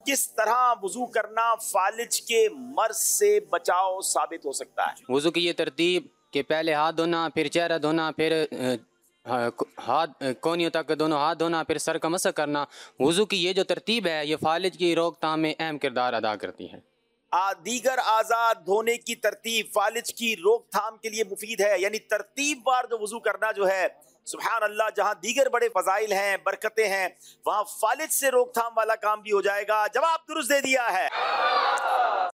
किस तरह वुजू करना फालिज के मर्ज से बचाव साबित हो सकता है? वुजू की ये तरतीब कि पहले हाथ धोना, फिर चेहरा धोना, फिर हाथ कोहनियों तक दोनों हाथ धोना, फिर सर का मसह करना। वुजू की ये जो तरतीब है ये फालिज की रोकथाम में अहम किरदार अदा करती है। दीगर आजाद धोने की तरतीब फालिज की रोकथाम के लिए मुफीद है, यानी तरतीबवार जो वुजू करना जो है, सुभान अल्लाह, जहां दीगर बड़े फजाइल हैं, बरकतें हैं, वहां फालिज से रोकथाम वाला काम भी हो जाएगा। जवाब दुरुस्त दे दिया है।